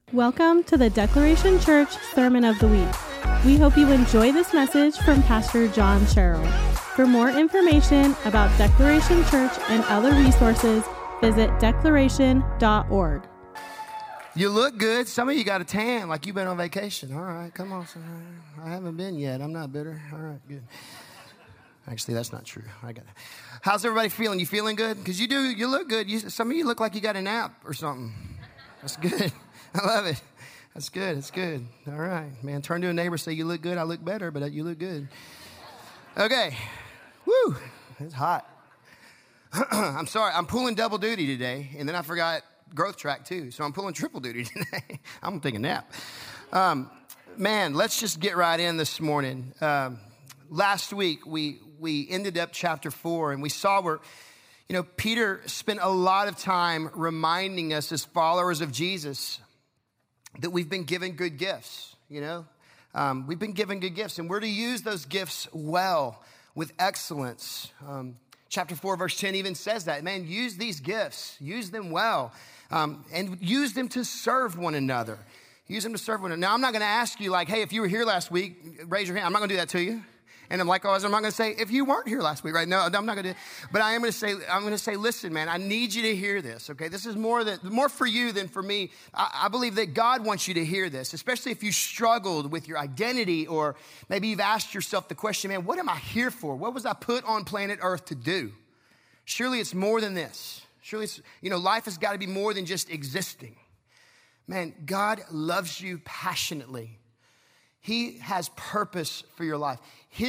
Welcome to the Declaration Church Sermon of the Week. We hope you enjoy this message from Pastor John Sherrill. For more information about Declaration Church and other resources, visit declaration.org. You look good. Some of you got a tan like you've been on vacation. All right, come on. I haven't been yet. I'm not bitter. All right, good. Actually, that's not true. I got it. How's everybody feeling? You feeling good? Because you look good. Some of you look like you got a nap or something. That's good. I love it. That's good. It's good. All right, man. Turn to a neighbor, say, you look good. I look better, but you look good. Okay. Woo. It's hot. I'm sorry. I'm pulling double duty today, and then I forgot growth track too. So I'm pulling triple duty today. I'm going to take a nap. Man, let's just get right in this morning. Last week, we ended up chapter 4, and we saw where, Peter spent a lot of time reminding us as followers of Jesus that we've been given good gifts, We've been given good gifts, and we're to use those gifts well, with excellence. Chapter 4, verse 10 even says that. Man, use these gifts. Use them well, and use them to serve one another. Use them to serve one another. Now, I'm not going to ask you, hey, if you were here last week, raise your hand. I'm not going to do that to you. And I'm not going to say, if you weren't here last week, right? No, I'm not going to. But I'm going to say, listen, man, I need you to hear this, okay? This is more for you than for me. I believe that God wants you to hear this, especially if you struggled with your identity, or maybe you've asked yourself the question, man, what am I here for? What was I put on planet Earth to do? Surely it's more than this. Surely it's, life has got to be more than just existing. Man, God loves you passionately. He has purpose for your life.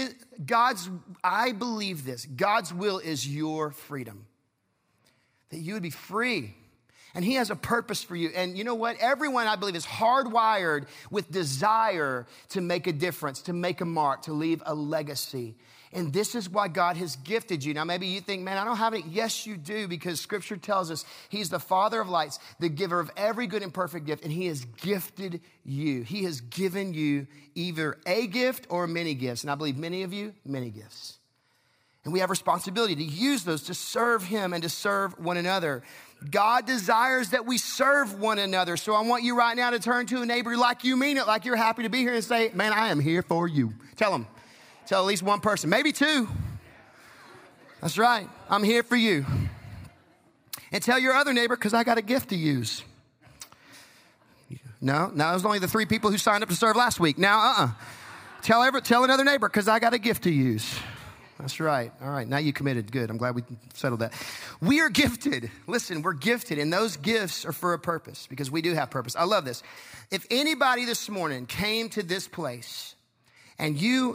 I believe this. God's will is your freedom. That you would be free. And he has a purpose for you. And you know what? Everyone, I believe, is hardwired with desire to make a difference, to make a mark, to leave a legacy. And this is why God has gifted you. Now, maybe you think, man, I don't have it. Yes, you do, because Scripture tells us he's the Father of lights, the giver of every good and perfect gift, and he has gifted you. He has given you either a gift or many gifts. And I believe many of you, many gifts. And we have responsibility to use those to serve him and to serve one another. God desires that we serve one another. So I want you right now to turn to a neighbor like you mean it, like you're happy to be here, and say, man, I am here for you. Tell them. Tell at least one person, maybe two. That's right. I'm here for you. And tell your other neighbor, because I got a gift to use. No, it was only the 3 people who signed up to serve last week. Now, Tell another neighbor, because I got a gift to use. That's right. All right. Now you committed. Good. I'm glad we settled that. We are gifted. Listen, we're gifted, and those gifts are for a purpose, because we do have purpose. I love this. If anybody this morning came to this place and you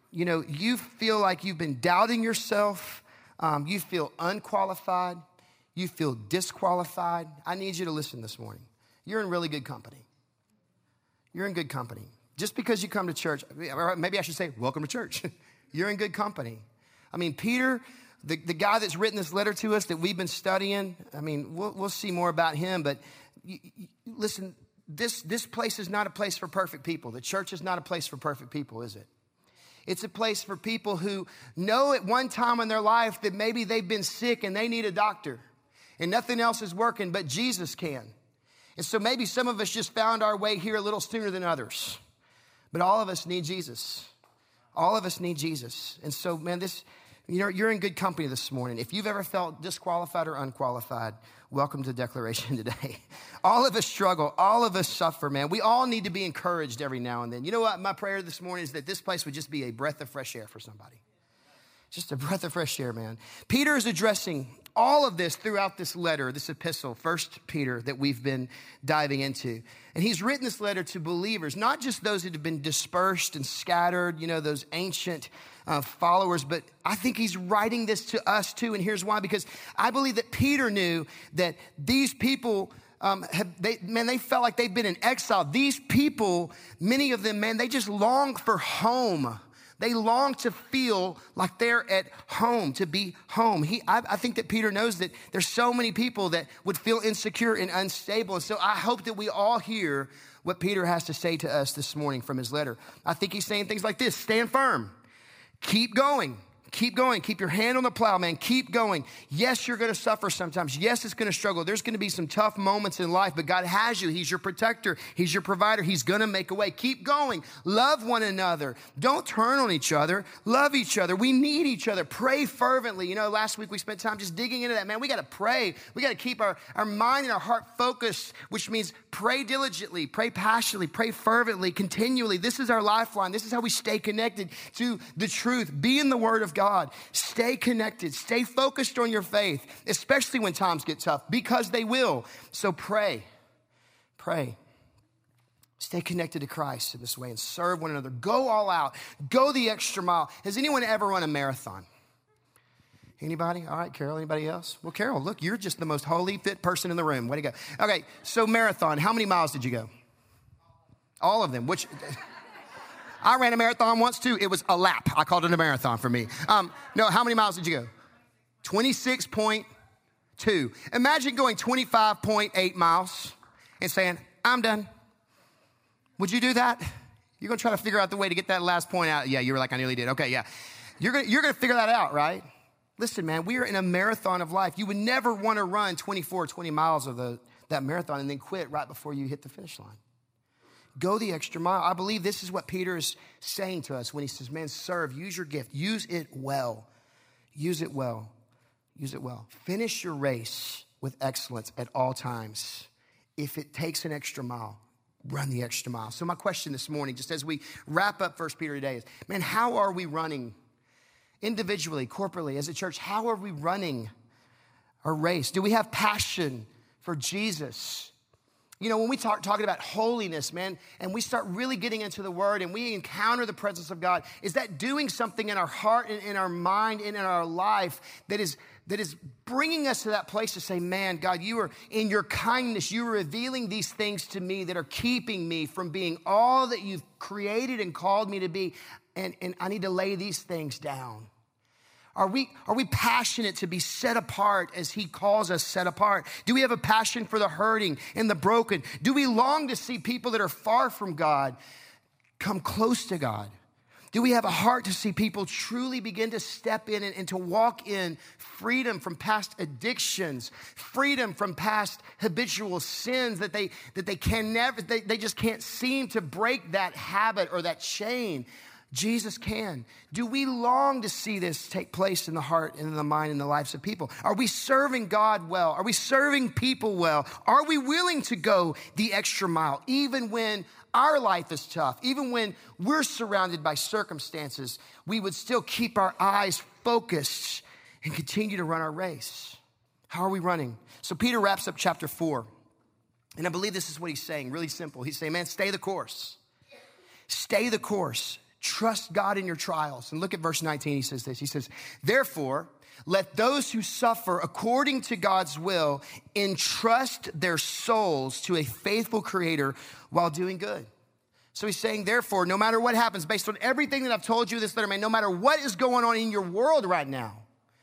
feel like you've been doubting yourself, you feel unqualified, you feel disqualified, I need you to listen this morning. You're in really good company. You're in good company. Just because you come to church, or maybe I should say, welcome to church. You're in good company. I mean, Peter, the guy that's written this letter to us that we've been studying, I mean, we'll see more about him, but listen, this place is not a place for perfect people. The church is not a place for perfect people, is it? It's a place for people who know at one time in their life that maybe they've been sick and they need a doctor and nothing else is working, but Jesus can. And so maybe some of us just found our way here a little sooner than others, but all of us need Jesus. All of us need Jesus. And so, man, you're in good company this morning. If you've ever felt disqualified or unqualified, welcome to Declaration today. All of us struggle. All of us suffer, man. We all need to be encouraged every now and then. You know what? My prayer this morning is that this place would just be a breath of fresh air for somebody. Just a breath of fresh air, man. Peter is addressing all of this throughout this letter, this epistle, 1 Peter, that we've been diving into. And he's written this letter to believers, not just those that have been dispersed and scattered, those ancient followers, but I think he's writing this to us too. And here's why, because I believe that Peter knew that these people they felt like they've been in exile. These people, many of them, man, they just long for home. They long to feel like they're at home, to be home. I think that Peter knows that there's so many people that would feel insecure and unstable. And so I hope that we all hear what Peter has to say to us this morning from his letter. I think he's saying things like this: stand firm, keep going, Keep going. Keep your hand on the plow, man. Keep going. Yes, you're going to suffer sometimes. Yes, it's going to struggle. There's going to be some tough moments in life, but God has you. He's your protector. He's your provider. He's going to make a way. Keep going. Love one another. Don't turn on each other. Love each other. We need each other. Pray fervently. You know, last week we spent time just digging into that. Man, we got to pray. We got to keep our mind and our heart focused, which means pray diligently, pray passionately, pray fervently, continually. This is our lifeline. This is how we stay connected to the truth. Be in the Word of God. Stay connected. Stay focused on your faith, especially when times get tough, because they will. So pray. Pray. Stay connected to Christ in this way and serve one another. Go all out. Go the extra mile. Has anyone ever run a marathon? Anybody? All right, Carol, anybody else? Well, Carol, look, you're just the most holy, fit person in the room. Way to go. Okay, so marathon, how many miles did you go? All of them. Which... I ran a marathon once too. It was a lap. I called it a marathon for me. No, how many miles did you go? 26.2. Imagine going 25.8 miles and saying, I'm done. Would you do that? You're going to try to figure out the way to get that last point out. Yeah, you were like, I nearly did. Okay, yeah. You're going to figure that out, right? Listen, man, we are in a marathon of life. You would never want to run 20 miles of that marathon and then quit right before you hit the finish line. Go the extra mile. I believe this is what Peter is saying to us when he says, man, serve, use your gift, use it well. Use it well. Use it well. Finish your race with excellence at all times. If it takes an extra mile, run the extra mile. So my question this morning, just as we wrap up 1 Peter today is, man, how are we running individually, corporately, as a church? How are we running our race? Do we have passion for Jesus? You know, when we talking about holiness, man, and we start really getting into the Word and we encounter the presence of God, is that doing something in our heart and in our mind and in our life that is bringing us to that place to say, man, God, you are in your kindness, you are revealing these things to me that are keeping me from being all that you've created and called me to be, and I need to lay these things down. Are we passionate to be set apart as he calls us set apart? Do we have a passion for the hurting and the broken? Do we long to see people that are far from God come close to God? Do we have a heart to see people truly begin to step in and to walk in freedom from past addictions, freedom from past habitual sins that they just can't seem to break that habit or that chain? Jesus can. Do we long to see this take place in the heart and in the mind and the lives of people? Are we serving God well? Are we serving people well? Are we willing to go the extra mile, even when our life is tough, even when we're surrounded by circumstances? We would still keep our eyes focused and continue to run our race. How are we running? So Peter wraps up chapter 4. And I believe this is what he's saying, really simple. He's saying, man, stay the course. Stay the course. Trust God in your trials. And look at verse 19. He says this. He says, therefore, let those who suffer according to God's will entrust their souls to a faithful Creator while doing good. So he's saying, therefore, no matter what happens, based on everything that I've told you this letter, man, no matter what is going on in your world right now,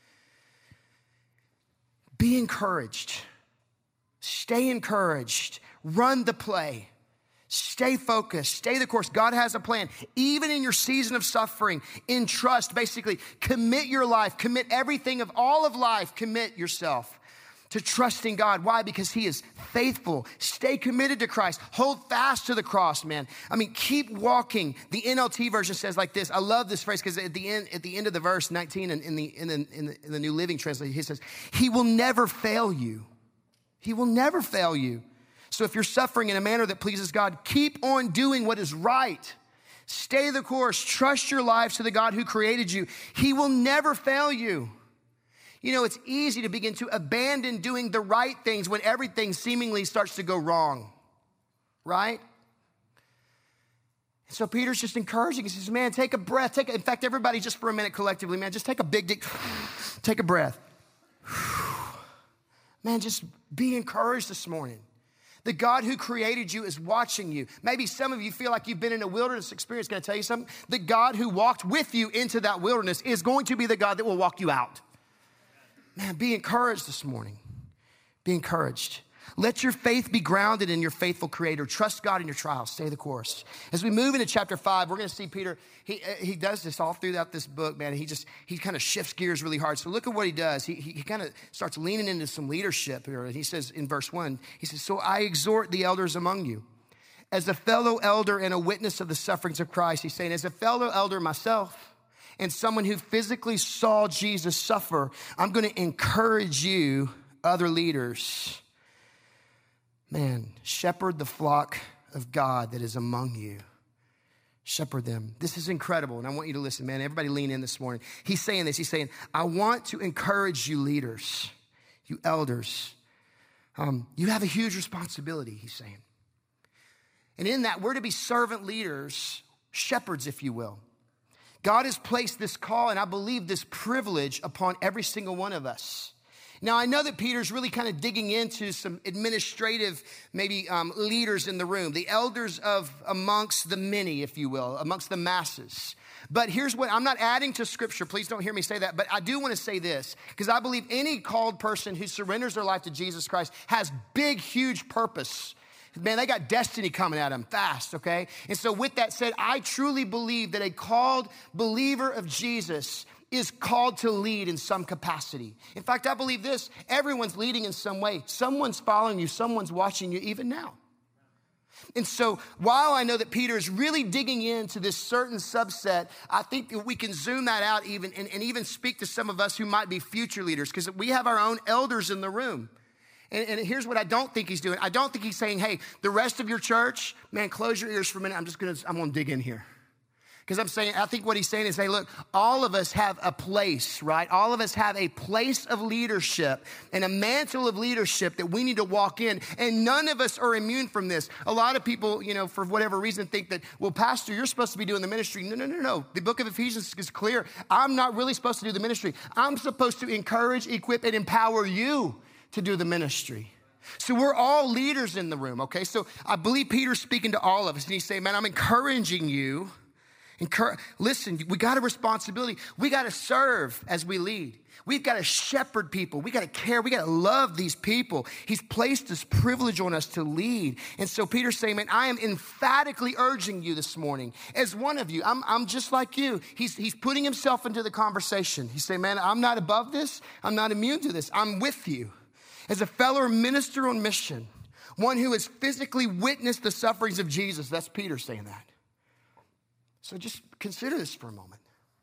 be encouraged. Stay encouraged. Run the play. Stay focused, stay the course. God has a plan. Even in your season of suffering, entrust, basically, commit your life, commit everything of all of life, commit yourself to trusting God. Why? Because he is faithful. Stay committed to Christ. Hold fast to the cross, man. I mean, keep walking. The NLT version says like this. I love this phrase because at the end of the verse 19 in the New Living Translation, he says, he will never fail you. He will never fail you. So if you're suffering in a manner that pleases God, keep on doing what is right. Stay the course. Trust your lives to the God who created you. He will never fail you. You know, it's easy to begin to abandon doing the right things when everything seemingly starts to go wrong, right? So Peter's just encouraging. He says, man, take a breath. In fact, everybody just for a minute collectively, man, just take a big deep, take a breath. Man, just be encouraged this morning. The God who created you is watching you. Maybe some of you feel like you've been in a wilderness experience. Can I tell you something? The God who walked with you into that wilderness is going to be the God that will walk you out. Man, be encouraged this morning. Be encouraged. Let your faith be grounded in your faithful Creator. Trust God in your trials. Stay the course. As we move into chapter 5, we're going to see Peter. He does this all throughout this book, man. He kind of shifts gears really hard. So look at what he does. He kind of starts leaning into some leadership here. And he says in verse 1, he says, so I exhort the elders among you, as a fellow elder and a witness of the sufferings of Christ. He's saying, as a fellow elder myself, and someone who physically saw Jesus suffer, I'm going to encourage you, other leaders, man, shepherd the flock of God that is among you. Shepherd them. This is incredible, and I want you to listen, man. Everybody lean in this morning. He's saying this. He's saying, I want to encourage you leaders, you elders. You have a huge responsibility, he's saying. And in that, we're to be servant leaders, shepherds, if you will. God has placed this call, and I believe this privilege upon every single one of us. Now, I know that Peter's really kind of digging into some administrative, maybe leaders in the room, the elders of amongst the many, if you will, amongst the masses. But here's what, I'm not adding to scripture, please don't hear me say that, but I do want to say this, because I believe any called person who surrenders their life to Jesus Christ has big, huge purpose. Man, they got destiny coming at them fast, okay? And so with that said, I truly believe that a called believer of Jesus is called to lead in some capacity. In fact, I believe this, everyone's leading in some way. Someone's following you, someone's watching you even now. And so while I know that Peter is really digging into this certain subset, I think that we can zoom that out even and even speak to some of us who might be future leaders, because we have our own elders in the room. And here's what I don't think he's doing. I don't think he's saying, hey, the rest of your church, man, close your ears for a minute. I'm going to dig in here. Because I think what he's saying is, hey, look, all of us have a place, right? All of us have a place of leadership and a mantle of leadership that we need to walk in. And none of us are immune from this. A lot of people, for whatever reason, think that, well, pastor, you're supposed to be doing the ministry. No. The book of Ephesians is clear. I'm not really supposed to do the ministry. I'm supposed to encourage, equip, and empower you to do the ministry. So we're all leaders in the room, okay? So I believe Peter's speaking to all of us, and he's saying, man, I'm encouraging you. Listen, we got a responsibility. We got to serve as we lead. We've got to shepherd people. We got to care. We got to love these people. He's placed this privilege on us to lead. And so Peter's saying, man, I am emphatically urging you this morning as one of you. I'm just like you. He's putting himself into the conversation. He's saying, man, I'm not above this. I'm not immune to this. I'm with you. As a fellow minister on mission, one who has physically witnessed the sufferings of Jesus. That's Peter saying that. So just consider this for a moment.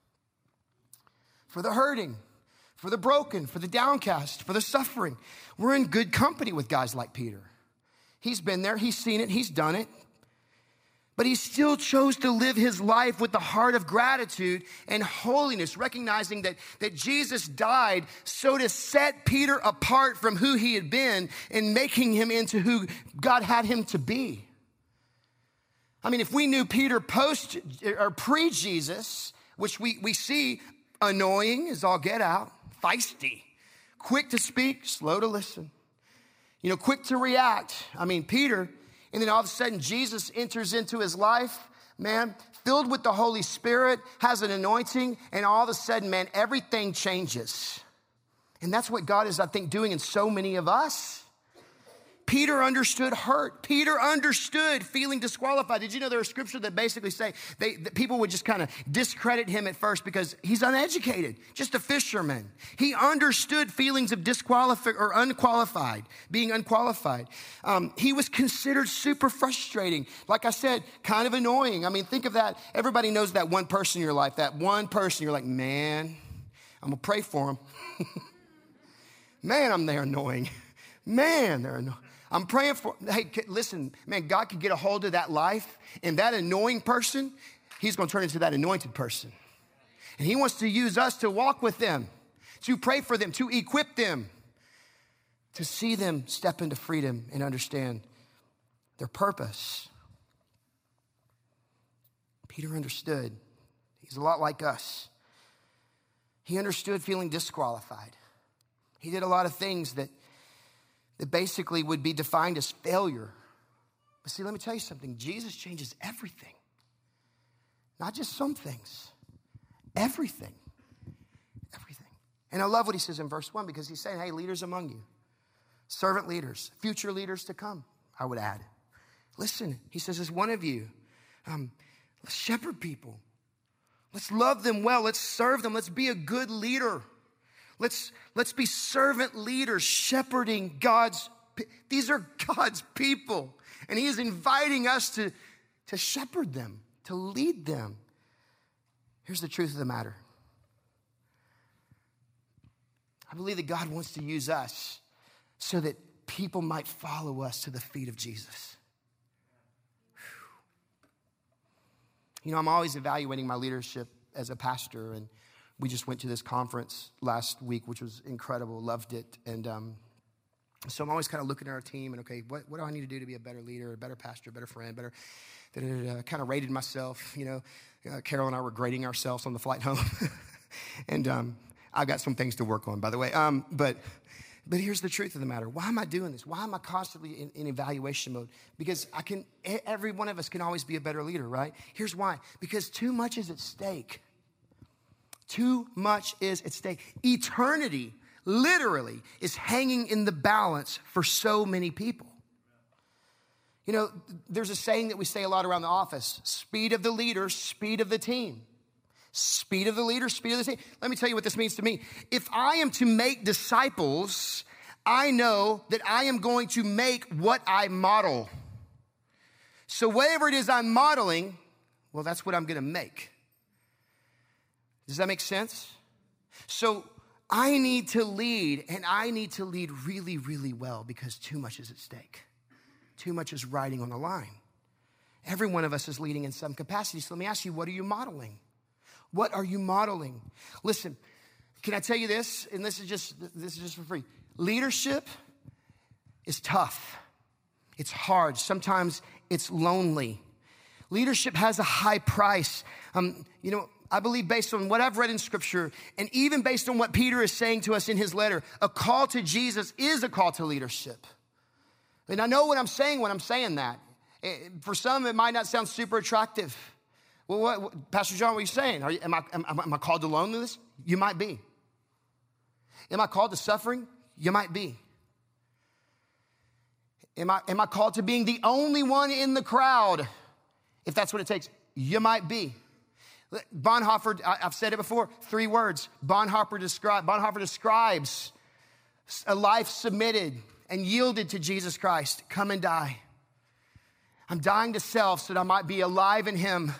For the hurting, for the broken, for the downcast, for the suffering, we're in good company with guys like Peter. He's been there, he's seen it, he's done it. But he still chose to live his life with the heart of gratitude and holiness, recognizing that Jesus died so to set Peter apart from who he had been and making him into who God had him to be. I mean, if we knew Peter post or pre-Jesus, which we see annoying as all get out, feisty, quick to speak, slow to listen, quick to react. I mean, Peter, and then all of a sudden Jesus enters into his life, man, filled with the Holy Spirit, has an anointing, and all of a sudden, man, everything changes. And that's what God is, I think, doing in so many of us. Peter understood hurt. Peter understood feeling disqualified. Did you know there are scriptures that basically say that people would just kind of discredit him at first because he's uneducated, just a fisherman. He understood feelings of disqualified or unqualified, being unqualified. He was considered super frustrating. Like I said, kind of annoying. I mean, think of that. Everybody knows that one person in your life, that one person you're like, man, I'm going to pray for him. Man, they're annoying. Man, they're annoying. I'm praying for, hey, listen, man, God could get a hold of that life, and that annoying person, he's going to turn into that anointed person. And he wants to use us to walk with them, to pray for them, to equip them, to see them step into freedom and understand their purpose. Peter understood. He's a lot like us. He understood feeling disqualified. He did a lot of things that basically would be defined as failure. But see, let me tell you something. Jesus changes everything. Not just some things. Everything. Everything. And I love what he says in verse 1 because he's saying, hey, leaders among you. Servant leaders, future leaders to come, I would add. Listen, he says, as one of you, let's shepherd people. Let's love them well. Let's serve them. Let's be a good leader. Let's be servant leaders, shepherding these are God's people. And he is inviting us to shepherd them, to lead them. Here's the truth of the matter. I believe that God wants to use us so that people might follow us to the feet of Jesus. You know, I'm always evaluating my leadership as a pastor, and we just went to this conference last week, which was incredible, loved it. And so I'm always kind of looking at our team and, okay, what do I need to do to be a better leader, a better pastor, a better friend, kind of rated myself. You know, Carol and I were grading ourselves on the flight home. And I've got some things to work on, by the way. But here's the truth of the matter. Why am I doing this? Why am I constantly in evaluation mode? Because every one of us can always be a better leader, right? Here's why. Because too much is at stake. Too much is at stake. Eternity, literally, is hanging in the balance for so many people. You know, there's a saying that we say a lot around the office. Speed of the leader, speed of the team. Speed of the leader, speed of the team. Let me tell you what this means to me. If I am to make disciples, I know that I am going to make what I model. So whatever it is I'm modeling, well, that's what I'm going to make. Does that make sense? So I need to lead, and I need to lead really, really well because too much is at stake. Too much is riding on the line. Every one of us is leading in some capacity. So let me ask you, what are you modeling? What are you modeling? Listen, can I tell you this? And this is just for free. Leadership is tough. It's hard. Sometimes it's lonely. Leadership has a high price. I believe based on what I've read in Scripture, and even based on what Peter is saying to us in his letter, a call to Jesus is a call to leadership. And I know what I'm saying when I'm saying that. For some, it might not sound super attractive. Well, what, Pastor John, what are you saying? Am I called to loneliness? You might be. Am I called to suffering? You might be. Am I called to being the only one in the crowd? If that's what it takes, you might be. Bonhoeffer, I've said it before, 3 words. Bonhoeffer describes a life submitted and yielded to Jesus Christ. Come and die. I'm dying to self so that I might be alive in him.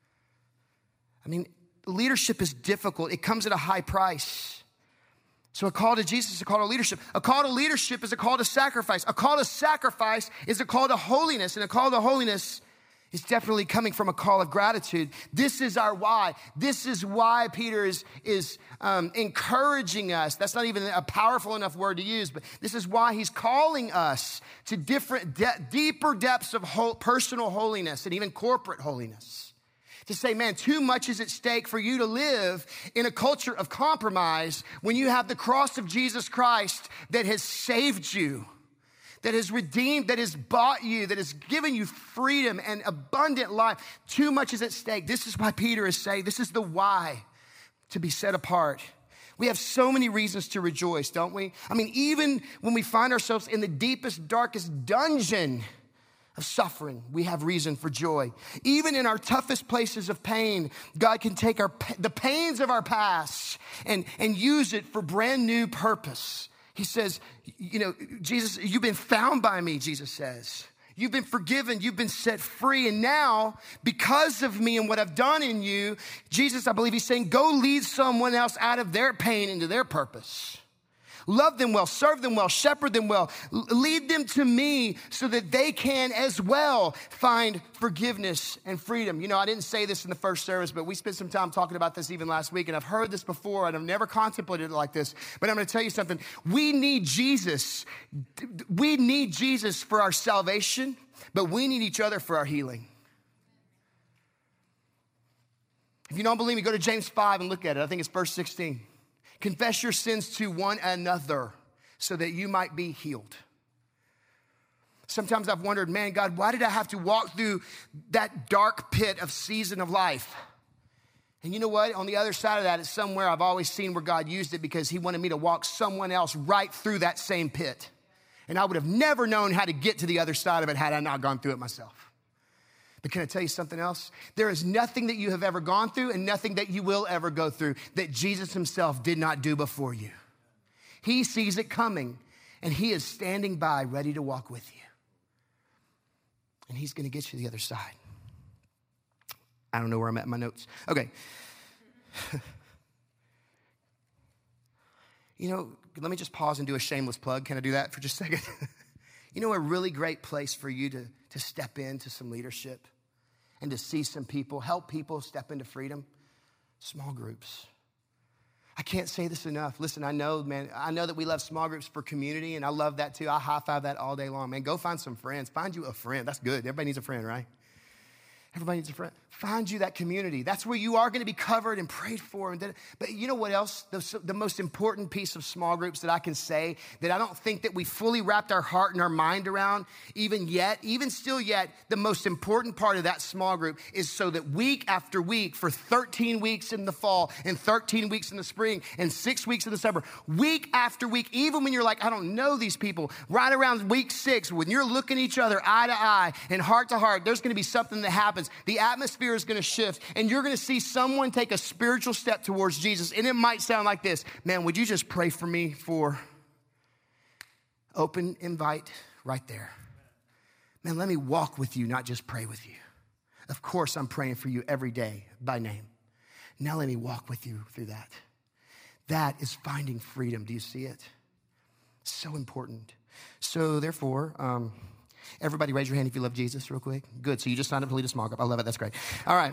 I mean, leadership is difficult. It comes at a high price. So a call to Jesus is a call to leadership. A call to leadership is a call to sacrifice. A call to sacrifice is a call to holiness. And a call to holiness is definitely coming from a call of gratitude. This is our why. This is why Peter is encouraging us. That's not even a powerful enough word to use, but this is why he's calling us to different, deeper depths of personal holiness and even corporate holiness. To say, man, too much is at stake for you to live in a culture of compromise when you have the cross of Jesus Christ that has saved you, that has redeemed, that has bought you, that has given you freedom and abundant life. Too much is at stake. This is why Peter is saying, this is the why to be set apart. We have so many reasons to rejoice, don't we? I mean, even when we find ourselves in the deepest, darkest dungeon of suffering, we have reason for joy. Even in our toughest places of pain, God can take the pains of our past and use it for brand new purpose. He says, you know, Jesus, you've been found by me, Jesus says. You've been forgiven, you've been set free, and now, because of me and what I've done in you, Jesus, I believe he's saying, go lead someone else out of their pain into their purpose. Love them well, serve them well, shepherd them well, lead them to me so that they can as well find forgiveness and freedom. You know, I didn't say this in the first service, but we spent some time talking about this even last week, and I've heard this before, and I've never contemplated it like this, but I'm going to tell you something. We need Jesus. We need Jesus for our salvation, but we need each other for our healing. If you don't believe me, go to James 5 and look at it. I think it's verse 16. Confess your sins to one another so that you might be healed. Sometimes I've wondered, man, God, why did I have to walk through that dark pit of season of life? And you know what? On the other side of that is somewhere I've always seen where God used it because he wanted me to walk someone else right through that same pit. And I would have never known how to get to the other side of it had I not gone through it myself. But can I tell you something else? There is nothing that you have ever gone through and nothing that you will ever go through that Jesus himself did not do before you. He sees it coming, and he is standing by ready to walk with you. And he's going to get you to the other side. I don't know where I'm at in my notes. Okay. You know, let me just pause and do a shameless plug. Can I do that for just a second? You know, a really great place for you to step into some leadership and to see some people, help people step into freedom? Small groups. I can't say this enough. Listen, I know that we love small groups for community, and I love that too. I high-five that all day long. Man, go find some friends. Find you a friend. That's good. Everybody needs a friend, right? Everybody needs a friend. Find you that community. That's where you are going to be covered and prayed for. But you know what else? The most important piece of small groups that I can say that I don't think that we fully wrapped our heart and our mind around even still yet, the most important part of that small group is so that week after week for 13 weeks in the fall and 13 weeks in the spring and 6 weeks in the summer, week after week, even when you're like, I don't know these people, right around week 6, when you're looking each other eye to eye and heart to heart, there's going to be something that happens. The atmosphere is going to shift, and you're going to see someone take a spiritual step towards Jesus. And it might sound like this: man, would you just pray for me for open invite right there? Man, let me walk with you, not just pray with you. Of course, I'm praying for you every day by name. Now let me walk with you through that. That is finding freedom. Do you see it? So important. So therefore, everybody raise your hand if you love Jesus real quick. Good, so you just signed up to lead a small group. I love it, that's great. All right.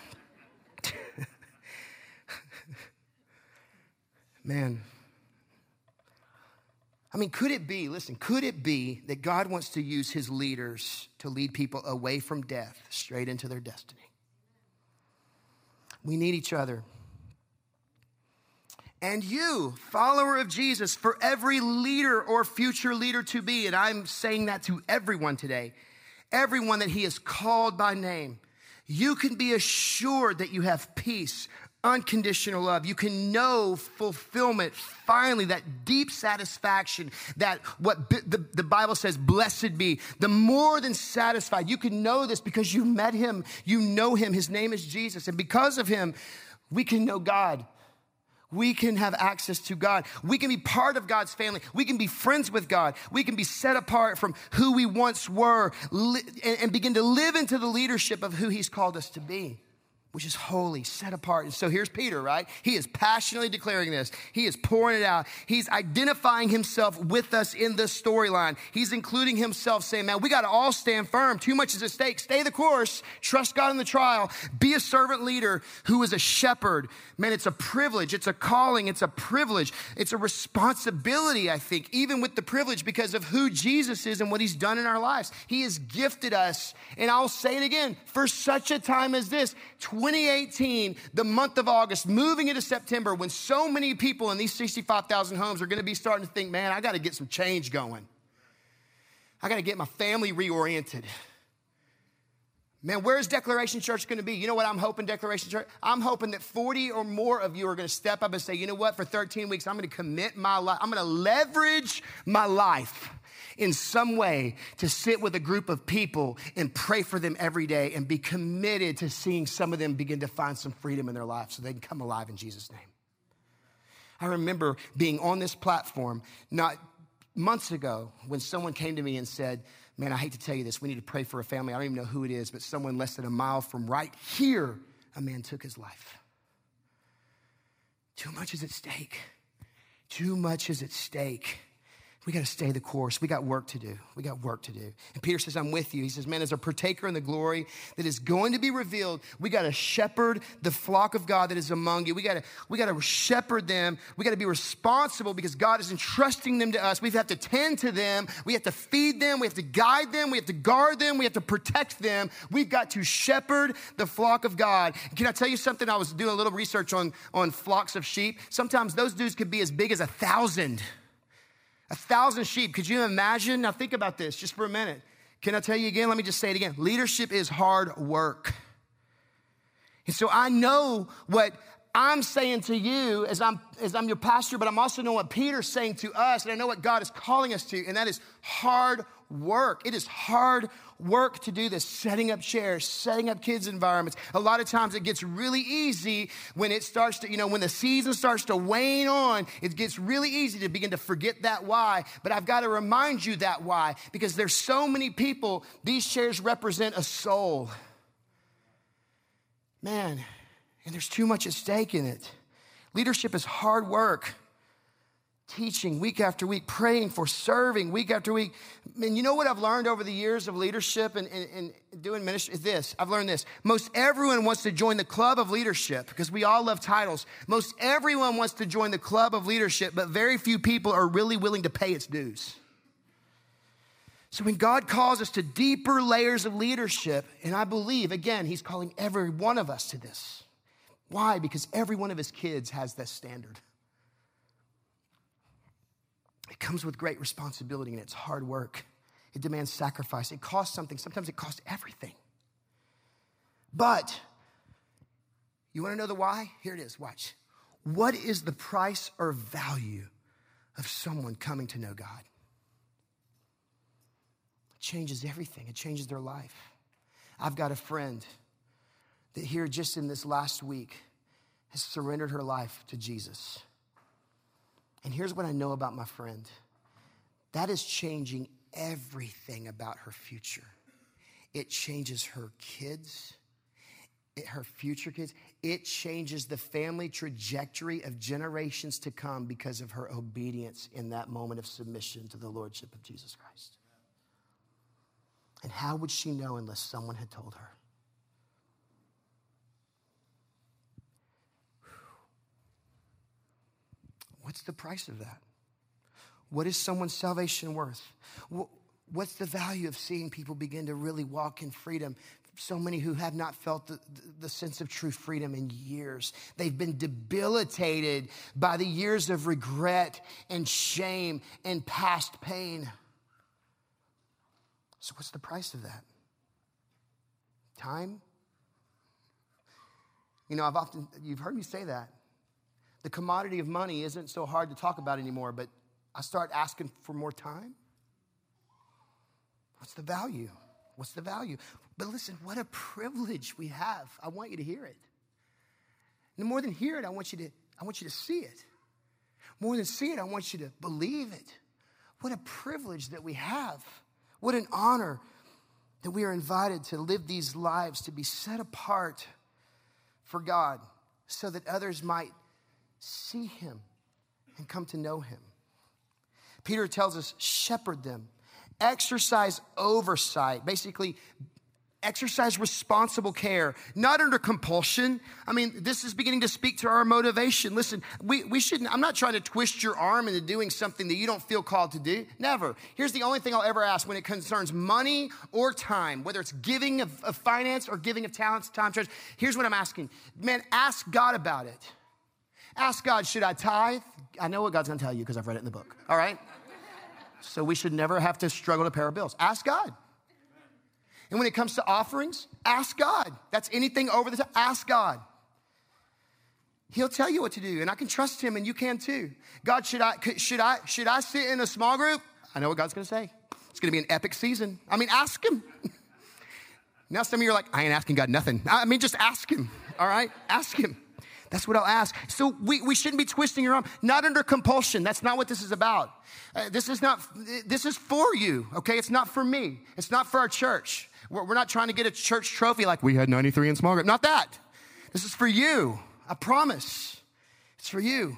Man. I mean, could it be that God wants to use his leaders to lead people away from death straight into their destiny? We need each other. And you, follower of Jesus, for every leader or future leader to be, and I'm saying that to everyone today, everyone that he has called by name, you can be assured that you have peace, unconditional love. You can know fulfillment, finally, that deep satisfaction, that what the Bible says, blessed be, the more than satisfied. You can know this because you met him, you know him, his name is Jesus, and because of him, we can know God. We can have access to God. We can be part of God's family. We can be friends with God. We can be set apart from who we once were and begin to live into the leadership of who he's called us to be, which is holy, set apart. And so here's Peter, right? He is passionately declaring this. He is pouring it out. He's identifying himself with us in this storyline. He's including himself, saying, man, we got to all stand firm. Too much is at stake. Stay the course. Trust God in the trial. Be a servant leader who is a shepherd. Man, it's a privilege. It's a calling. It's a privilege. It's a responsibility, I think, even with the privilege because of who Jesus is and what he's done in our lives. He has gifted us, and I'll say it again, for such a time as this, 2018, the month of August, moving into September, when so many people in these 65,000 homes are going to be starting to think, man, I got to get some change going. I got to get my family reoriented. Man, where's Declaration Church going to be? You know what I'm hoping, Declaration Church? I'm hoping that 40 or more of you are going to step up and say, you know what, for 13 weeks, I'm going to commit my life. I'm going to leverage my life in some way to sit with a group of people and pray for them every day and be committed to seeing some of them begin to find some freedom in their lives so they can come alive in Jesus' name. I remember being on this platform not months ago when someone came to me and said, man, I hate to tell you this. We need to pray for a family. I don't even know who it is, but someone less than a mile from right here, a man took his life. Too much is at stake. Too much is at stake. We got to stay the course. We got work to do. We got work to do. And Peter says, I'm with you. He says, man, as a partaker in the glory that is going to be revealed, we got to shepherd the flock of God that is among you. We got to shepherd them. We got to be responsible because God is entrusting them to us. We have to tend to them. We have to feed them. We have to guide them. We have to guard them. We have to protect them. We've got to shepherd the flock of God. And can I tell you something? I was doing a little research on flocks of sheep. Sometimes those dudes could be as big as 1,000. 1,000 sheep. Could you imagine? Now think about this just for a minute. Can I tell you again? Let me just say it again. Leadership is hard work. And so I know what I'm saying to you as I'm your pastor, but I'm also know what Peter's saying to us, and I know what God is calling us to, and that is hard work. It is hard work to do this, setting up chairs, setting up kids' environments. A lot of times it gets really easy when it starts to, when the season starts to wane on, it gets really easy to begin to forget that why. But I've got to remind you that why, because there's so many people, these chairs represent a soul. Man, and there's too much at stake in it. Leadership is hard work. Teaching week after week, praying for, serving week after week. And you know what I've learned over the years of leadership and doing ministry is this. I've learned this. Most everyone wants to join the club of leadership because we all love titles. Most everyone wants to join the club of leadership, but very few people are really willing to pay its dues. So when God calls us to deeper layers of leadership, and I believe, again, he's calling every one of us to this. Why? Because every one of his kids has this standard. It comes with great responsibility, and it's hard work. It demands sacrifice. It costs something. Sometimes it costs everything. But you want to know the why? Here it is. Watch. What is the price or value of someone coming to know God? It changes everything. It changes their life. I've got a friend that here just in this last week has surrendered her life to Jesus. And here's what I know about my friend. That is changing everything about her future. It changes her kids, her future kids. It changes the family trajectory of generations to come because of her obedience in that moment of submission to the Lordship of Jesus Christ. And how would she know unless someone had told her? What's the price of that? What is someone's salvation worth? What's the value of seeing people begin to really walk in freedom? So many who have not felt the sense of true freedom in years. They've been debilitated by the years of regret and shame and past pain. So what's the price of that? Time? You've heard me say that. The commodity of money isn't so hard to talk about anymore, but I start asking for more time. What's the value? What's the value? But listen, what a privilege we have. I want you to hear it. And more than hear it, I want you to see it. More than see it, I want you to believe it. What a privilege that we have. What an honor that we are invited to live these lives, to be set apart for God so that others might see him and come to know him. Peter tells us, shepherd them, exercise oversight, basically exercise responsible care, not under compulsion. This is beginning to speak to our motivation. Listen, we shouldn't, I'm not trying to twist your arm into doing something that you don't feel called to do. Never. Here's the only thing I'll ever ask when it concerns money or time, whether it's giving of finance or giving of talents, time, treasure. Here's what I'm asking. Man, ask God about it. Ask God, should I tithe? I know what God's going to tell you because I've read it in the book, all right? So we should never have to struggle to pay our bills. Ask God. And when it comes to offerings, ask God. That's anything over the top. Ask God. He'll tell you what to do, and I can trust him, and you can too. God, should I sit in a small group? I know what God's going to say. It's going to be an epic season. Ask him. Now some of you are like, I ain't asking God nothing. Just ask him, all right? Ask him. That's what I'll ask. So we shouldn't be twisting your arm. Not under compulsion. That's not what this is about. This is for you, okay? It's not for me. It's not for our church. We're not trying to get a church trophy like we had 93 in small group. Not that. This is for you. I promise. It's for you.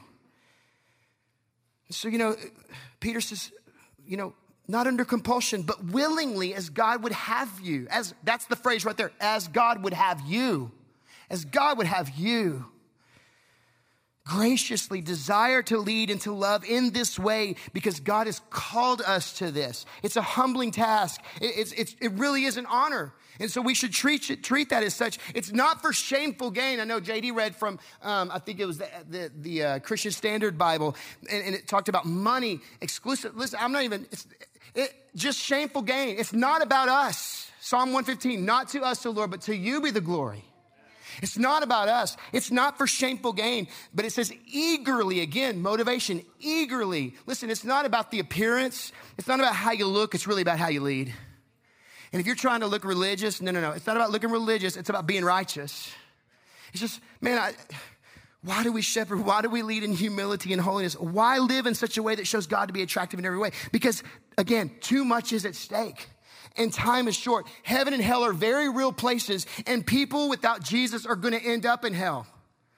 So, Peter says, not under compulsion, but willingly as God would have you. That's the phrase right there. As God would have you. As God would have you. Graciously desire to lead and to love in this way because God has called us to this. It's a humbling task. It really is an honor. And so we should treat that as such. It's not for shameful gain. I know JD read from, I think it was the Christian Standard Bible, and it talked about money exclusive. Listen, just shameful gain. It's not about us. Psalm 115, not to us, O Lord, but to you be the glory. It's not about us. It's not for shameful gain, but it says eagerly, again, motivation, eagerly. Listen, it's not about the appearance. It's not about how you look. It's really about how you lead. And if you're trying to look religious, no. It's not about looking religious. It's about being righteous. It's just, man, why do we shepherd? Why do we lead in humility and holiness? Why live in such a way that shows God to be attractive in every way? Because, again, too much is at stake. And time is short. Heaven and hell are very real places, and people without Jesus are going to end up in hell.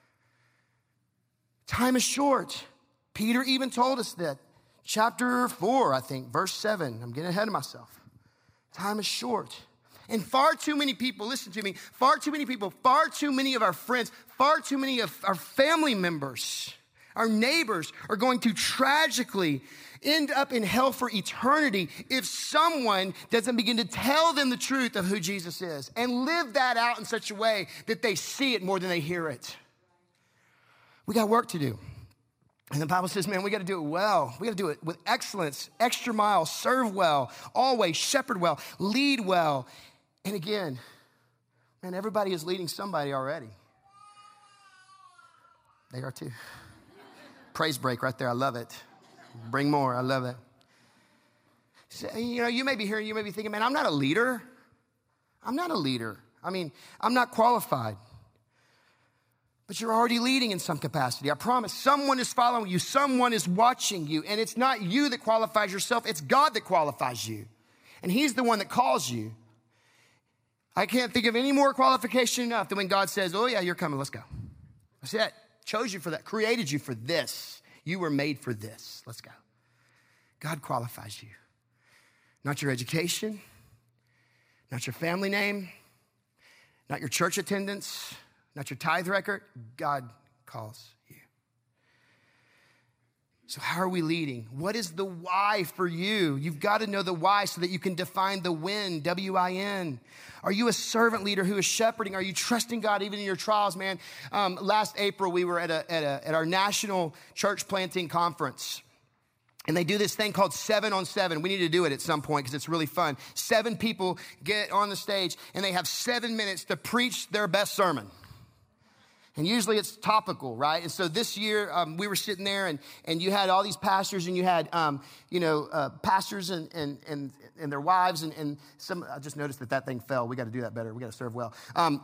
Time is short. Peter even told us that. Chapter 4, I think, verse 7. I'm getting ahead of myself. Time is short. And far too many people, listen to me, far too many people, far too many of our friends, far too many of our family members, our neighbors are going to tragically end up in hell for eternity if someone doesn't begin to tell them the truth of who Jesus is and live that out in such a way that they see it more than they hear it. We got work to do. And the Bible says, man, we got to do it well. We got to do it with excellence, extra mile, serve well, always shepherd well, lead well. And again, man, everybody is leading somebody already. They are too. Praise break right there. I love it. Bring more. I love it. So, you may be hearing, you may be thinking, man, I'm not a leader. I'm not a leader. I mean, I'm not qualified. But you're already leading in some capacity. I promise. Someone is following you. Someone is watching you. And it's not you that qualifies yourself. It's God that qualifies you. And he's the one that calls you. I can't think of any more qualification enough than when God says, oh yeah, you're coming. Let's go. That's it. Chose you for that. Created you for this. You were made for this. Let's go. God qualifies you. Not your education. Not your family name. Not your church attendance. Not your tithe record. God calls you. So how are we leading? What is the why for you? You've got to know the why so that you can define the win, W-I-N. Are you a servant leader who is shepherding? Are you trusting God even in your trials, man? Last April, we were at our national church planting conference. And they do this thing called 7 on 7. We need to do it at some point because it's really fun. 7 people get on the stage and they have 7 minutes to preach their best sermon. And usually it's topical, right? And so this year we were sitting there and you had all these pastors and you had, pastors and their wives and some, I just noticed that thing fell. We got to do that better. We got to serve well.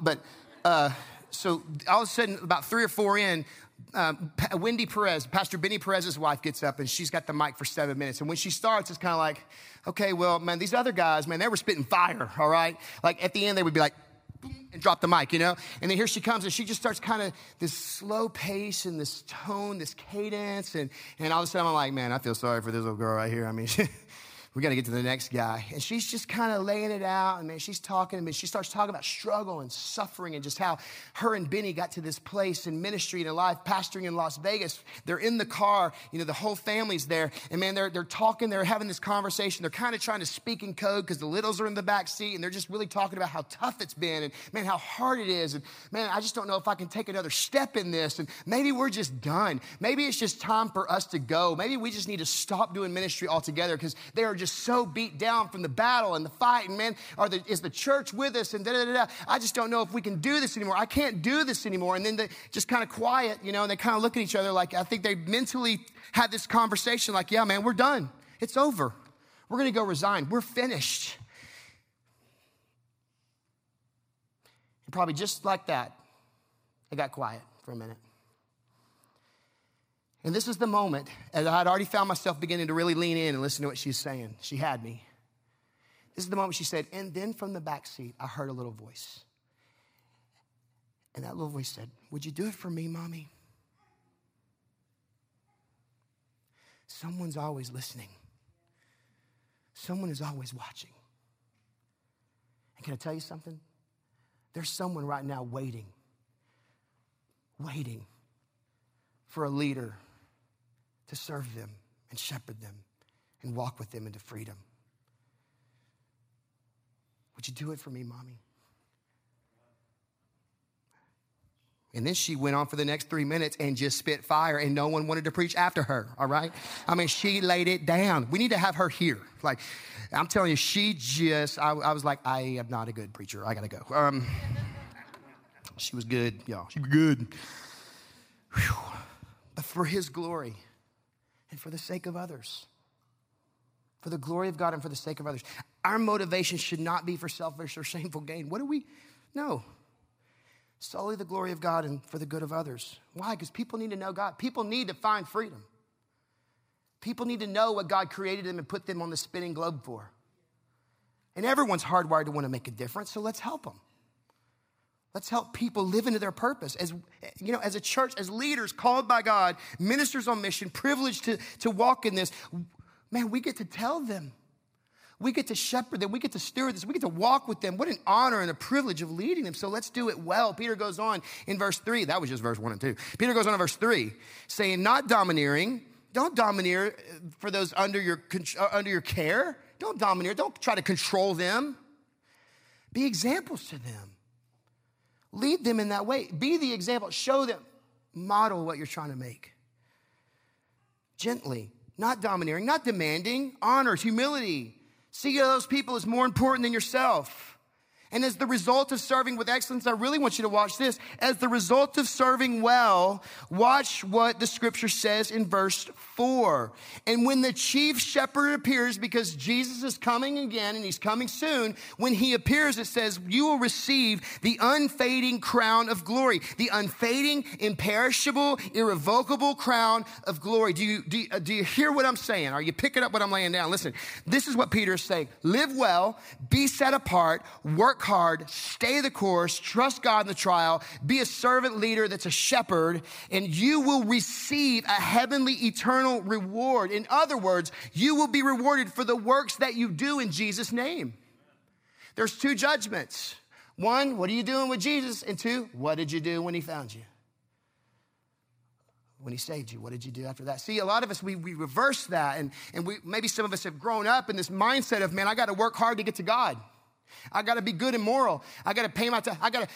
So all of a sudden about 3 or 4 in, Wendy Perez, Pastor Benny Perez's wife gets up and she's got the mic for 7 minutes. And when she starts, it's kind of like, okay, well, man, these other guys, man, they were spitting fire, all right? Like at the end, they would be like, and drop the mic, And then here she comes and she just starts kind of this slow pace and this tone, this cadence. And all of a sudden I'm like, man, I feel sorry for this little girl right here. I mean, we got to get to the next guy. And she's just kind of laying it out. And man, she's talking to me. She starts talking about struggle and suffering and just how her and Benny got to this place in ministry and in life, pastoring in Las Vegas. They're in the car, the whole family's there. And man, they're talking, they're having this conversation. They're kind of trying to speak in code because the littles are in the back seat and they're just really talking about how tough it's been and man, how hard it is. And man, I just don't know if I can take another step in this. And maybe we're just done. Maybe it's just time for us to go. Maybe we just need to stop doing ministry altogether because they are just so beat down from the battle and the fight. And man, is the church with us? And I just don't know if we can do this anymore. I can't do this anymore. And then they just kind of quiet, and they kind of look at each other like, I think they mentally had this conversation like, yeah, man, we're done. It's over. We're going to go resign. We're finished. And probably just like that, it got quiet for a minute. And this is the moment, as I had already found myself beginning to really lean in and listen to what she's saying. She had me. This is the moment she said, and then from the back seat, I heard a little voice. And that little voice said, would you do it for me, Mommy? Someone's always listening. Someone is always watching. And can I tell you something? There's someone right now waiting for a leader to serve them and shepherd them and walk with them into freedom. Would you do it for me, Mommy? And then she went on for the next 3 minutes and just spit fire and no one wanted to preach after her, all right? I mean, she laid it down. We need to have her here. Like, I'm telling you, I was like, I am not a good preacher. I got to go. She was good, y'all. She was good. Whew. But for his glory and for the sake of others. For the glory of God and for the sake of others. Our motivation should not be for selfish or shameful gain. What do we? No. Solely the glory of God and for the good of others. Why? Because people need to know God. People need to find freedom. People need to know what God created them and put them on the spinning globe for. And everyone's hardwired to want to make a difference, so let's help them. Let's help people live into their purpose. As you know, as a church, as leaders called by God, ministers on mission, privileged to walk in this, man, we get to tell them. We get to shepherd them. We get to steward this. We get to walk with them. What an honor and a privilege of leading them. So let's do it well. Peter goes on in verse 3. That was just verse 1 and 2. Peter goes on in verse 3, saying, not domineering. Don't domineer for those under your care. Don't domineer. Don't try to control them. Be examples to them. Lead them in that way. Be the example. Show them. Model what you're trying to make. Gently. Not domineering. Not demanding. Honor. Humility. See those people as more important than yourself. And as the result of serving with excellence, I really want you to watch this. As the result of serving well, watch what the scripture says in verse 4. And when the chief shepherd appears, because Jesus is coming again and he's coming soon, when he appears, it says, you will receive the unfading crown of glory. The unfading, imperishable, irrevocable crown of glory. Do you hear what I'm saying? Are you picking up what I'm laying down? Listen, this is what Peter is saying. Live well, be set apart, work hard, stay the course, trust God in the trial, be a servant leader that's a shepherd, and you will receive a heavenly eternal reward. In other words, you will be rewarded for the works that you do in Jesus' name. There's two judgments. One, what are you doing with Jesus? And two, what did you do when he found you? When he saved you, what did you do after that? See, a lot of us, we reverse that, and maybe some of us have grown up in this mindset of, man, I got to work hard to get to God. I got to be good and moral. I got to pay my time. I got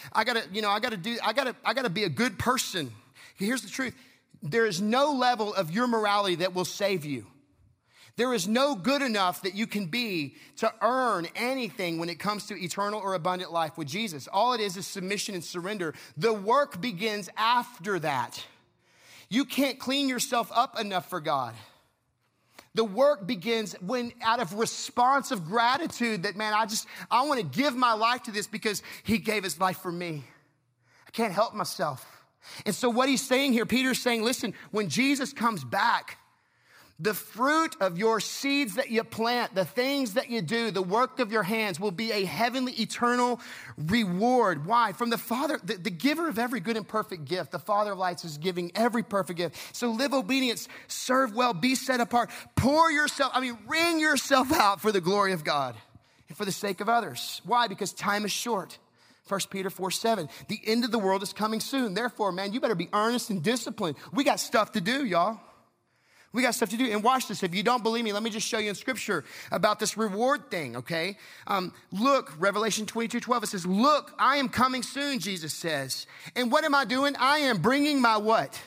to be a good person. Here's the truth. There is no level of your morality that will save you. There is no good enough that you can be to earn anything when it comes to eternal or abundant life with Jesus. All it is submission and surrender. The work begins after that. You can't clean yourself up enough for God. The work begins when, out of response of gratitude, that, man, I want to give my life to this because he gave his life for me. I can't help myself. And so what he's saying here, Peter's saying, listen, when Jesus comes back, the fruit of your seeds that you plant, the things that you do, the work of your hands will be a heavenly, eternal reward. Why? From the Father, the giver of every good and perfect gift. The Father of lights is giving every perfect gift. So live obedience, serve well, be set apart, wring yourself out for the glory of God and for the sake of others. Why? Because time is short. 1 Peter 4:7. The end of the world is coming soon. Therefore, man, you better be earnest and disciplined. We got stuff to do, y'all. We got stuff to do. And watch this. If you don't believe me, let me just show you in scripture about this reward thing, okay? Look, Revelation 22:12, it says, look, I am coming soon, Jesus says. And what am I doing? I am bringing my what?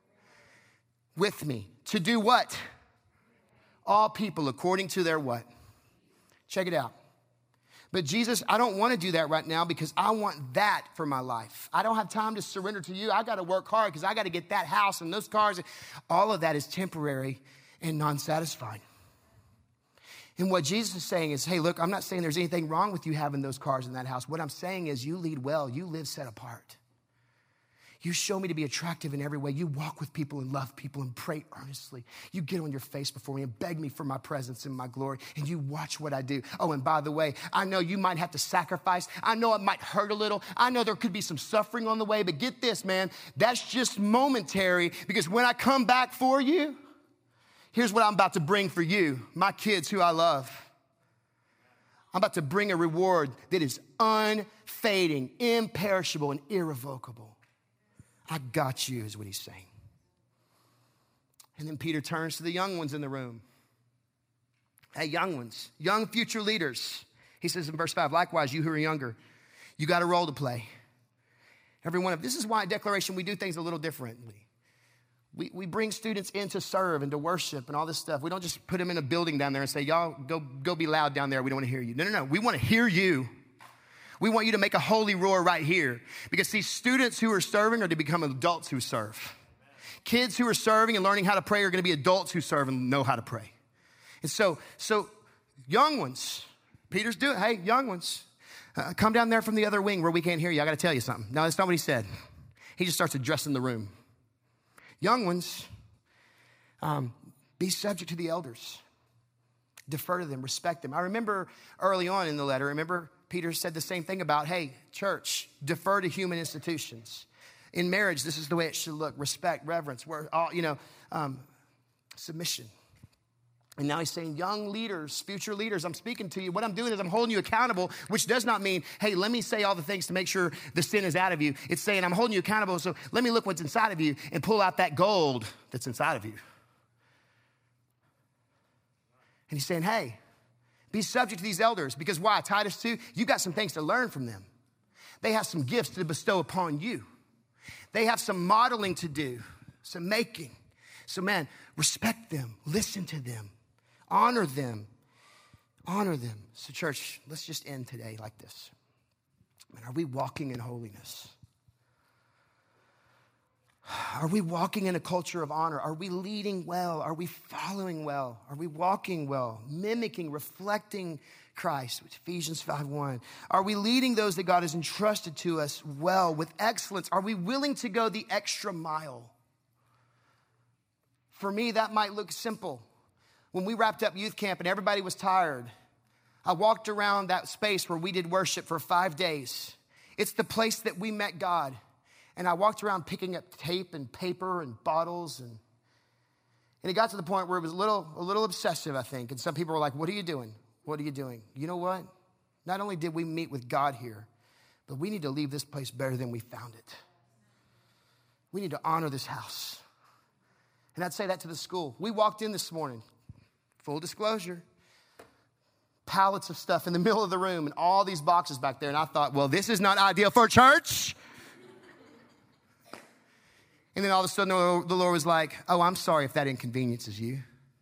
With me. To do what? All people according to their what? Check it out. But Jesus, I don't want to do that right now because I want that for my life. I don't have time to surrender to you. I got to work hard because I got to get that house and those cars. All of that is temporary and non-satisfying. And what Jesus is saying is, hey, look, I'm not saying there's anything wrong with you having those cars in that house. What I'm saying is you lead well. You live set apart. You show me to be attractive in every way. You walk with people and love people and pray earnestly. You get on your face before me and beg me for my presence and my glory. And you watch what I do. Oh, and by the way, I know you might have to sacrifice. I know it might hurt a little. I know there could be some suffering on the way. But get this, man. That's just momentary. Because when I come back for you, here's what I'm about to bring for you. My kids who I love. I'm about to bring a reward that is unfading, imperishable, and irrevocable. I got you, is what he's saying. And then Peter turns to the young ones in the room. Hey, young ones, young future leaders. He says in verse 5, likewise, you who are younger, you got a role to play. Every one of this is why at Declaration we do things a little differently. We bring students in to serve and to worship and all this stuff. We don't just put them in a building down there and say, y'all go be loud down there. We don't want to hear you. No. We want to hear you. We want you to make a holy roar right here. Because see, students who are serving are to become adults who serve. Kids who are serving and learning how to pray are going to be adults who serve and know how to pray. And so young ones, Peter's doing, hey, young ones, come down there from the other wing where we can't hear you. I got to tell you something. No, that's not what he said. He just starts addressing the room. Young ones, be subject to the elders. Defer to them, respect them. I remember early on in the letter, remember Peter said the same thing about, hey, church, defer to human institutions. In marriage, this is the way it should look. Respect, reverence, submission. And now he's saying, young leaders, future leaders, I'm speaking to you. What I'm doing is I'm holding you accountable, which does not mean, hey, let me say all the things to make sure the sin is out of you. It's saying I'm holding you accountable, so let me look what's inside of you and pull out that gold that's inside of you. And he's saying, hey, be subject to these elders. Because why? Titus 2, you got some things to learn from them. They have some gifts to bestow upon you. They have some modeling to do, some making. So man, respect them, listen to them, honor them, honor them. So church, let's just end today like this. Man, are we walking in holiness? Are we walking in a culture of honor? Are we leading well? Are we following well? Are we walking well, mimicking, reflecting Christ, which Ephesians 5:1? Are we leading those that God has entrusted to us well with excellence? Are we willing to go the extra mile? For me, that might look simple. When we wrapped up youth camp and everybody was tired, I walked around that space where we did worship for 5 days. It's the place that we met God. And I walked around picking up tape and paper and bottles. And it got to the point where it was a little obsessive, I think. And some people were like, what are you doing? What are you doing? You know what? Not only did we meet with God here, but we need to leave this place better than we found it. We need to honor this house. And I'd say that to the school. We walked in this morning, full disclosure, pallets of stuff in the middle of the room and all these boxes back there. And I thought, well, this is not ideal for church. And then all of a sudden the Lord was like, oh, I'm sorry if that inconveniences you.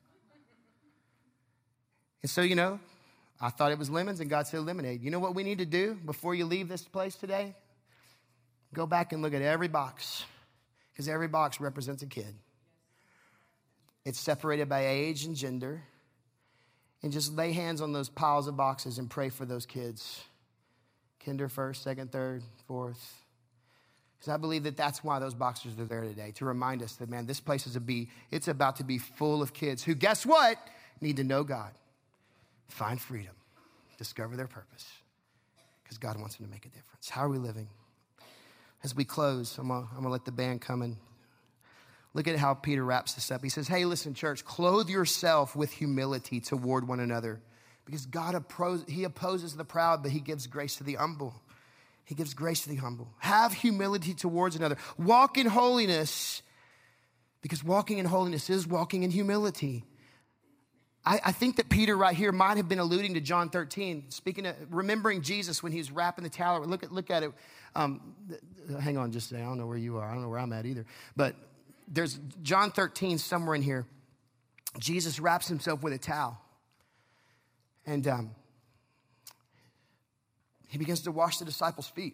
And so, I thought it was lemons and God said lemonade. You know what we need to do before you leave this place today? Go back and look at every box, because every box represents a kid. It's separated by age and gender. And just lay hands on those piles of boxes and pray for those kids. Kinder first, second, third, fourth. Because I believe that that's why those boxes are there today, to remind us that, man, this place it's about to be full of kids who, guess what, need to know God, find freedom, discover their purpose, because God wants them to make a difference. How are we living? As we close, I'm gonna let the band come in. Look at how Peter wraps this up. He says, hey, listen, church, clothe yourself with humility toward one another, because God opposes the proud, but he gives grace to the humble. He gives grace to the humble. Have humility towards another. Walk in holiness, because walking in holiness is walking in humility. I think that Peter right here might have been alluding to John 13, remembering Jesus when he was wrapping the towel. Look at it. Hang on just a second. I don't know where you are. I don't know where I'm at either. But there's John 13 somewhere in here. Jesus wraps himself with a towel. And he begins to wash the disciples' feet.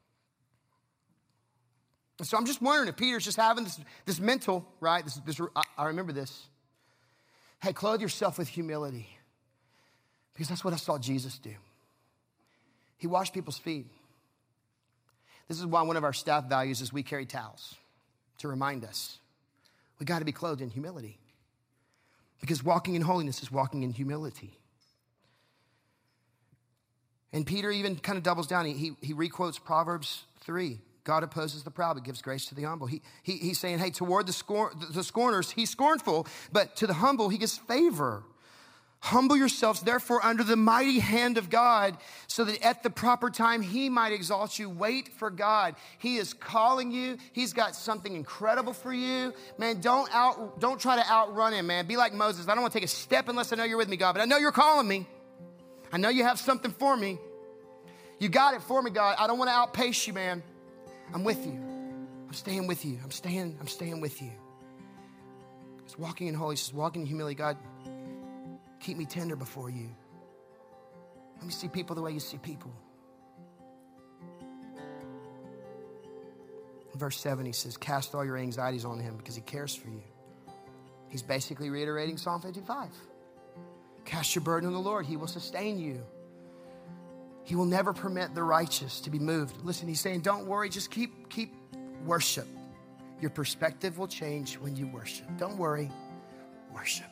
And so I'm just wondering if Peter's just having this mental, right? I remember this. Hey, clothe yourself with humility. Because that's what I saw Jesus do. He washed people's feet. This is why one of our staff values is we carry towels to remind us. We got to be clothed in humility. Because walking in holiness is walking in humility. And Peter even kind of doubles down. He requotes Proverbs 3. God opposes the proud, but gives grace to the humble. He's saying, hey, toward the scorners, he's scornful, but to the humble, he gives favor. Humble yourselves, therefore, under the mighty hand of God, so that at the proper time, he might exalt you. Wait for God. He is calling you. He's got something incredible for you. Man, don't try to outrun him, man. Be like Moses. I don't want to take a step unless I know you're with me, God, but I know you're calling me. I know you have something for me. You got it for me, God. I don't want to outpace you, man. I'm with you. I'm staying with you. I'm staying with you. It's walking in holiness, walking in humility. God, keep me tender before you. Let me see people the way you see people. Verse 7, he says, cast all your anxieties on him because he cares for you. He's basically reiterating Psalm 55. Cast your burden on the Lord. He will sustain you. He will never permit the righteous to be moved. Listen, he's saying, don't worry, just keep worship. Your perspective will change when you worship. Don't worry, worship.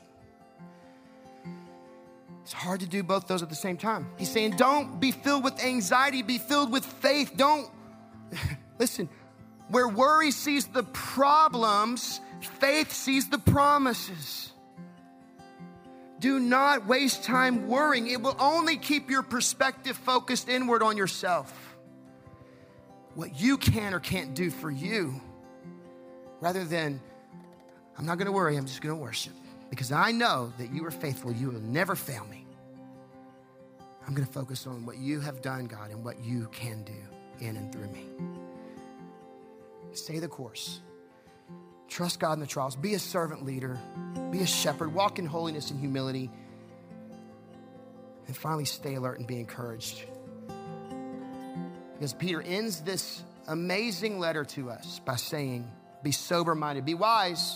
It's hard to do both those at the same time. He's saying, don't be filled with anxiety, be filled with faith. Don't, listen, where worry sees the problems, faith sees the promises. Do not waste time worrying. It will only keep your perspective focused inward on yourself. What you can or can't do for you, rather than, I'm not going to worry, I'm just going to worship. Because I know that you are faithful. You will never fail me. I'm going to focus on what you have done, God, and what you can do in and through me. Stay the course. Trust God in the trials. Be a servant leader. Be a shepherd. Walk in holiness and humility. And finally, stay alert and be encouraged. Because Peter ends this amazing letter to us by saying, be sober-minded, be wise,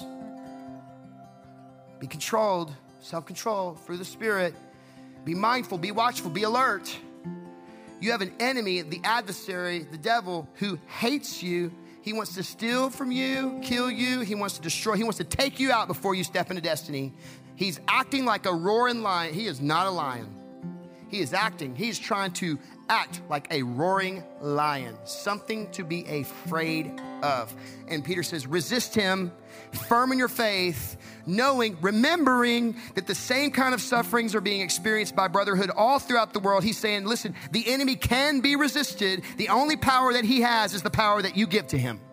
be controlled, self-control through the Spirit. Be mindful, be watchful, be alert. You have an enemy, the adversary, the devil, who hates you. He wants to steal from you, kill you. He wants to destroy. He wants to take you out before you step into destiny. He's acting like a roaring lion. He is not a lion. He is acting. He's trying to act like a roaring lion, something to be afraid of. And Peter says, resist him, firm in your faith, remembering that the same kind of sufferings are being experienced by brotherhood all throughout the world. He's saying, listen, the enemy can be resisted. The only power that he has is the power that you give to him.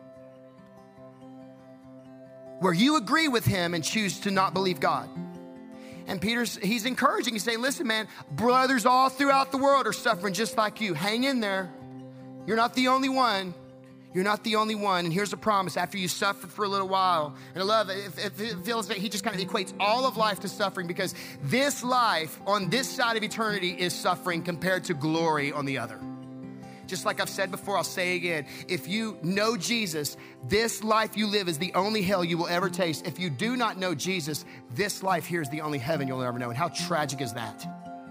Where you agree with him and choose to not believe God. And he's encouraging. He's saying, listen, man, brothers all throughout the world are suffering just like you. Hang in there. You're not the only one. You're not the only one. And here's a promise. After you suffered for a little while, and I love it, it feels like he just kind of equates all of life to suffering, because this life on this side of eternity is suffering compared to glory on the other. Just like I've said before, I'll say again. If you know Jesus, this life you live is the only hell you will ever taste. If you do not know Jesus, this life here is the only heaven you'll ever know. And how tragic is that?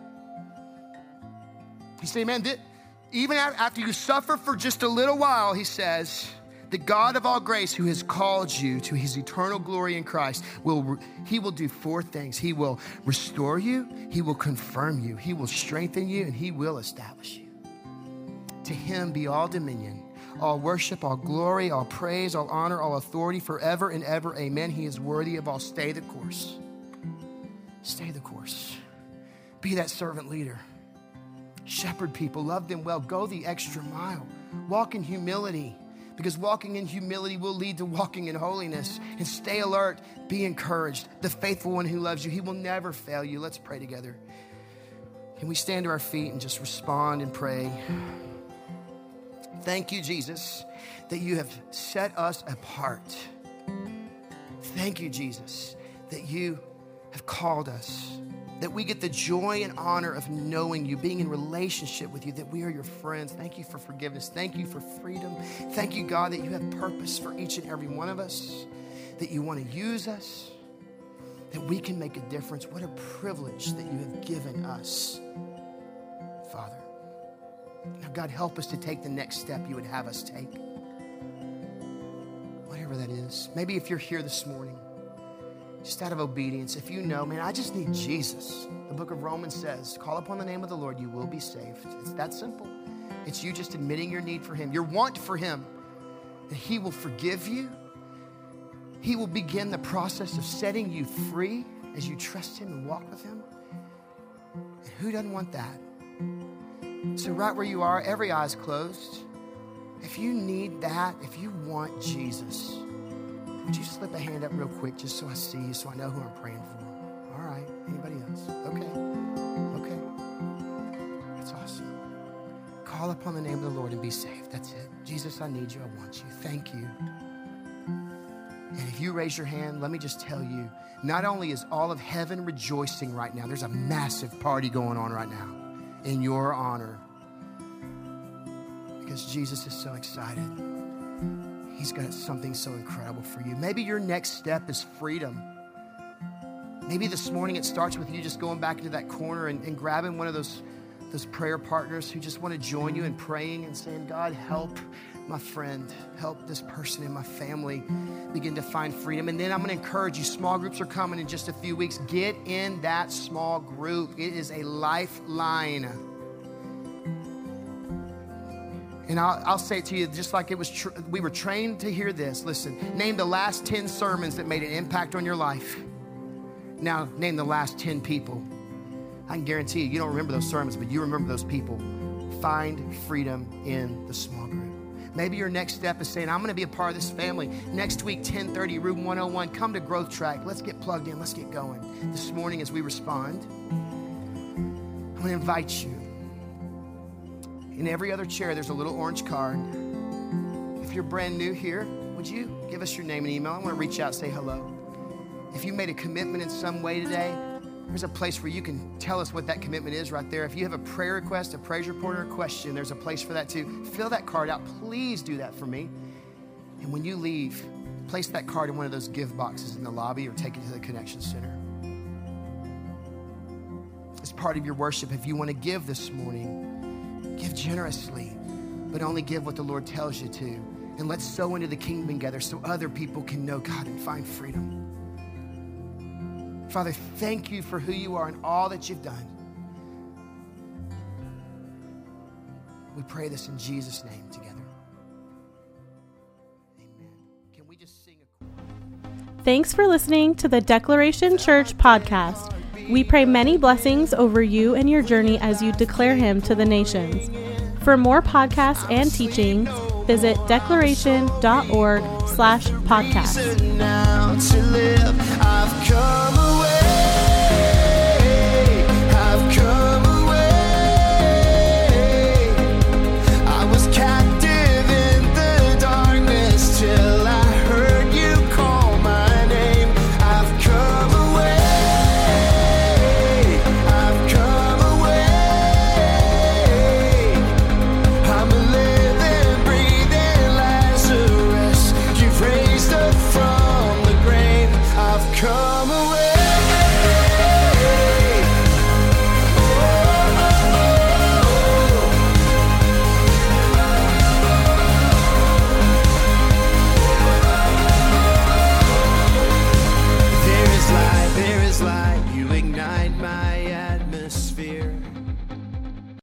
You say, man, even after you suffer for just a little while, he says, the God of all grace who has called you to his eternal glory in Christ, he will do 4 things. He will restore you, he will confirm you, he will strengthen you, and he will establish you. To him be all dominion, all worship, all glory, all praise, all honor, all authority forever and ever. Amen. He is worthy of all. Stay the course. Stay the course. Be that servant leader. Shepherd people. Love them well. Go the extra mile. Walk in humility, because walking in humility will lead to walking in holiness. And stay alert. Be encouraged. The faithful one who loves you, he will never fail you. Let's pray together. Can we stand to our feet and just respond and pray? Thank you, Jesus, that you have set us apart. Thank you, Jesus, that you have called us, that we get the joy and honor of knowing you, being in relationship with you, that we are your friends. Thank you for forgiveness. Thank you for freedom. Thank you, God, that you have purpose for each and every one of us, that you want to use us, that we can make a difference. What a privilege that you have given us, Father. Now, God, help us to take the next step you would have us take. Whatever that is. Maybe if you're here this morning, just out of obedience, if you know, man, I just need Jesus. The book of Romans says, call upon the name of the Lord, you will be saved. It's that simple. It's you just admitting your need for him, your want for him, that he will forgive you. He will begin the process of setting you free as you trust him and walk with him. And who doesn't want that? So right where you are, every eye's closed. If you need that, if you want Jesus, would you slip a hand up real quick just so I see you, so I know who I'm praying for? All right. Anybody else? Okay. That's awesome. Call upon the name of the Lord and be saved. That's it. Jesus, I need you. I want you. Thank you. And if you raise your hand, let me just tell you, not only is all of heaven rejoicing right now, there's a massive party going on right now in your honor, because Jesus is so excited. He's got something so incredible for you. Maybe your next step is freedom. Maybe this morning it starts with you just going back into that corner and grabbing one of those prayer partners who just want to join you in praying and saying, God, help my friend, help this person in my family begin to find freedom. And then I'm going to encourage you, small groups are coming in just a few weeks. Get in that small group. It is a lifeline. And I'll say it to you just like it was we were trained to hear this. Listen, name the last 10 sermons that made an impact on your life. Now, name the last 10 people. I can guarantee you don't remember those sermons, but you remember those people. Find freedom in the small group. Maybe your next step is saying, I'm going to be a part of this family. Next week, 10:30, Room 101, come to Growth Track. Let's get plugged in. Let's get going. This morning as we respond, I'm going to invite you. In every other chair, there's a little orange card. If you're brand new here, would you give us your name and email? I want to reach out and say hello. If you made a commitment in some way today, there's a place where you can tell us what that commitment is right there. If you have a prayer request, a praise report, or a question, there's a place for that too. Fill that card out. Please do that for me. And when you leave, place that card in one of those give boxes in the lobby or take it to the Connection Center. As part of your worship, if you want to give this morning, give generously, but only give what the Lord tells you to. And let's sow into the kingdom together so other people can know God and find freedom. Father, thank you for who you are and all that you've done. We pray this in Jesus' name together. Amen. Can we just sing a... Thanks for listening to the Declaration Church podcast. We pray many blessings over you and your journey as you declare him to the nations. For more podcasts and teachings, visit declaration.org/podcast. I've come away.